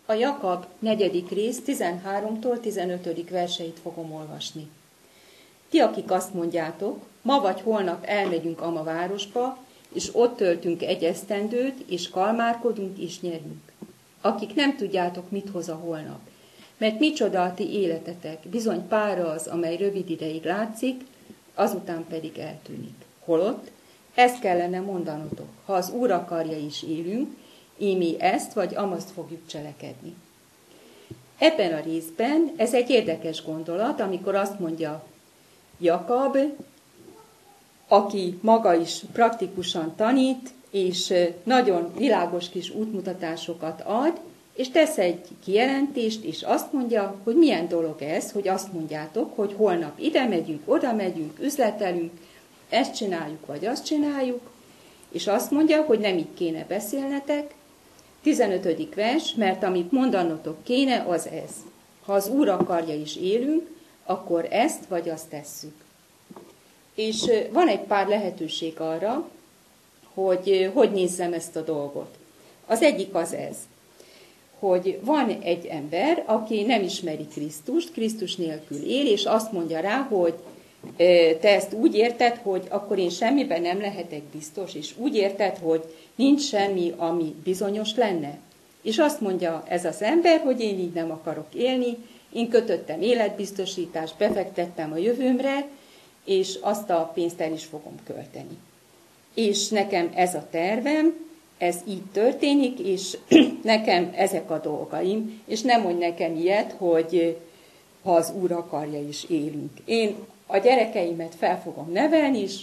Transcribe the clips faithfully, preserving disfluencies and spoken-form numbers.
A Jakab negyedik rész tizenháromtól tizenötödik verseit fogom olvasni. Ti, akik azt mondjátok, ma vagy holnap elmegyünk Ama városba, és ott töltünk egy esztendőt, és kalmárkodunk, és nyerünk. Akik nem tudjátok, mit hoz a holnap. Mert micsoda a ti életetek, bizony pára az, amely rövid ideig látszik, azután pedig eltűnik. Holott ezt kellene mondanotok, ha az Úr akarja is élünk, így mi ezt vagy amazt fogjuk cselekedni. Ebben a részben ez egy érdekes gondolat, amikor azt mondja Jakab, aki maga is praktikusan tanít, és nagyon világos kis útmutatásokat ad, és tesz egy kijelentést, és azt mondja, hogy milyen dolog ez, hogy azt mondjátok, hogy holnap ide megyünk, oda megyünk, üzletelünk, ezt csináljuk, vagy azt csináljuk, és azt mondja, hogy nem így kéne beszélnetek. tizenötödik vers, mert amit mondanotok kéne, az ez. Ha az Úr akarja is élünk, akkor ezt vagy azt tesszük. És van egy pár lehetőség arra, hogy hogy nézzem ezt a dolgot. Az egyik az ez, hogy van egy ember, aki nem ismeri Krisztust, Krisztus nélkül él, és azt mondja rá, hogy te ezt úgy érted, hogy akkor én semmiben nem lehetek biztos, és úgy érted, hogy nincs semmi, ami bizonyos lenne. És azt mondja ez az ember, hogy én így nem akarok élni, én kötöttem életbiztosítást, befektettem a jövőmre, és azt a pénzt el is fogom költeni. És nekem ez a tervem, ez így történik, és nekem ezek a dolgaim, és nem mondj nekem ilyet, hogy ha az Úr akarja is élünk. Én a gyerekeimet fel fogom nevelni, és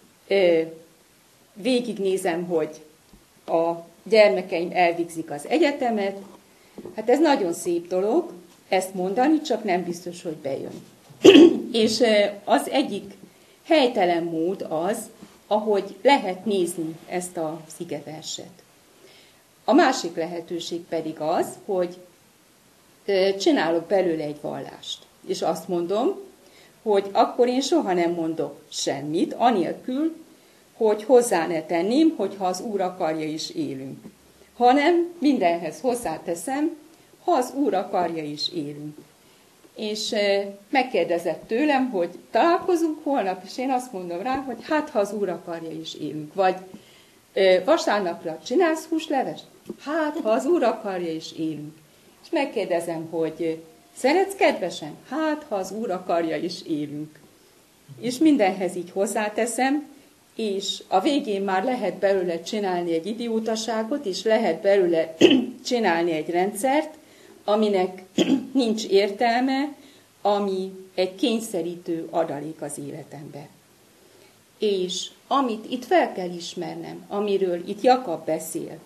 végignézem, hogy a gyermekeim elvégzik az egyetemet. Hát ez nagyon szép dolog, ezt mondani, csak nem biztos, hogy bejön. És az egyik helytelen mód az, ahogy lehet nézni ezt a igeverset. A másik lehetőség pedig az, hogy csinálok belőle egy vallást. És azt mondom, hogy akkor én soha nem mondok semmit, anélkül, hogy hozzá ne tenném, hogy ha az Úr akarja is élünk. Hanem mindenhez hozzáteszem, ha az Úr akarja is élünk. És megkérdezett tőlem, hogy találkozunk holnap, és én azt mondom rá, hogy hát, ha az Úr akarja is élünk. Vagy vasárnapra csinálsz húslevest? Hát, ha az Úr akarja is élünk. És megkérdezem, hogy szeretsz kedvesen? Hát, ha az Úr akarja is élünk. És mindenhez így hozzáteszem, és a végén már lehet belőle csinálni egy idiótaságot, és lehet belőle csinálni egy rendszert, aminek nincs értelme, ami egy kényszerítő adalék az életembe. És amit itt fel kell ismernem, amiről itt Jakab beszél,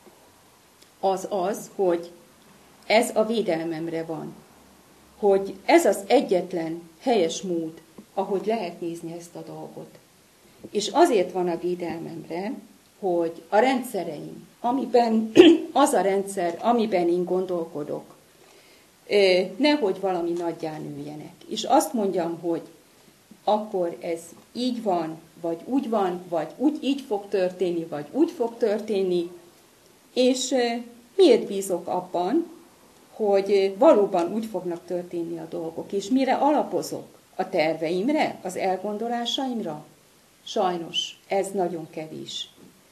az az, hogy ez a védelmemre van. Hogy ez az egyetlen helyes mód, ahogy lehet nézni ezt a dolgot. És azért van a védelmemre, hogy a rendszereim, amiben az a rendszer, amiben én gondolkodok, nehogy valami nagyján nőjenek. És azt mondjam, hogy akkor ez így van, vagy úgy van, vagy úgy így fog történni, vagy úgy fog történni, és miért bízok abban, hogy valóban úgy fognak történni a dolgok, és mire alapozok? A terveimre, az elgondolásaimra? Sajnos, ez nagyon kevés.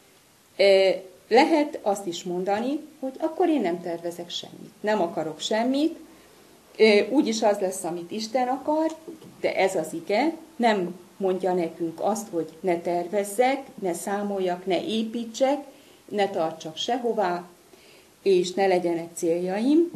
Lehet azt is mondani, hogy akkor én nem tervezek semmit, nem akarok semmit, úgyis az lesz, amit Isten akar, de ez az ige nem mondja nekünk azt, hogy ne tervezzek, ne számoljak, ne építsek, ne tartsak sehová, és ne legyenek céljaim.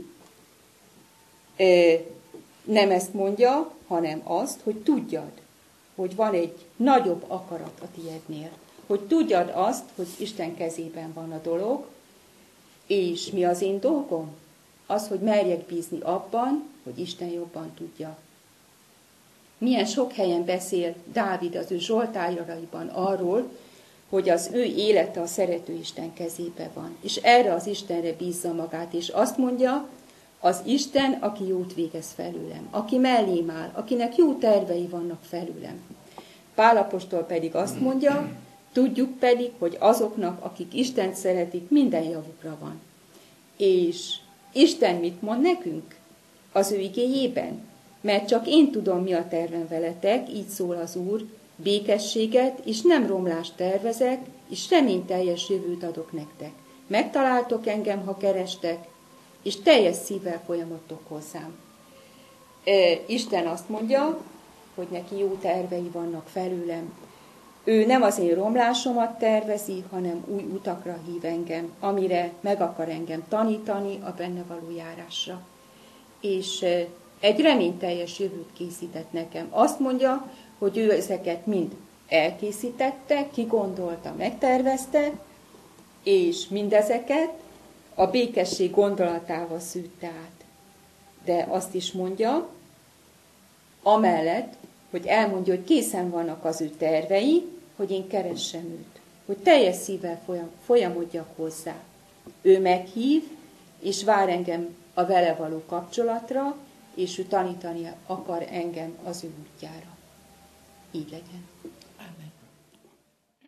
Nem ezt mondja, hanem azt, hogy tudjad, hogy van egy nagyobb akarat a tiédnél. Hogy tudjad azt, hogy Isten kezében van a dolog, és mi az én dolgom? Az, hogy merjek bízni abban, hogy Isten jobban tudja. Milyen sok helyen beszél Dávid az ő zsoltáraiban arról, hogy az ő élete a szerető Isten kezébe van. És erre az Istenre bízza magát, és azt mondja, az Isten, aki jót végez felőlem, aki mellém áll, akinek jó tervei vannak felőlem. Pál apostol pedig azt mondja, tudjuk pedig, hogy azoknak, akik Istent szeretik, minden javukra van. És Isten mit mond nekünk? Az ő igéjében? Mert csak én tudom, mi a tervem veletek, így szól az Úr, békességet és nem romlást tervezek, és reményteljes jövőt adok nektek. Megtaláltok engem, ha kerestek, és teljes szívvel folyamatok hozzám. Isten azt mondja, hogy neki jó tervei vannak felőlem. Ő nem az én romlásomat tervezi, hanem új utakra hív engem, amire meg akar engem tanítani a benne való járásra. És egy reményteljes jövőt készített nekem. Azt mondja, hogy ő ezeket mind elkészítette, kigondolta, megtervezte, és mindezeket a békesség gondolatával szűrte át. De azt is mondja, amellett, hogy elmondja, hogy készen vannak az ő tervei, hogy én keressem őt, hogy teljes szívvel folyam, folyamodjak hozzá. Ő meghív, és vár engem a vele való kapcsolatra, és ő tanítani akar engem az ő útjára. Így legyen.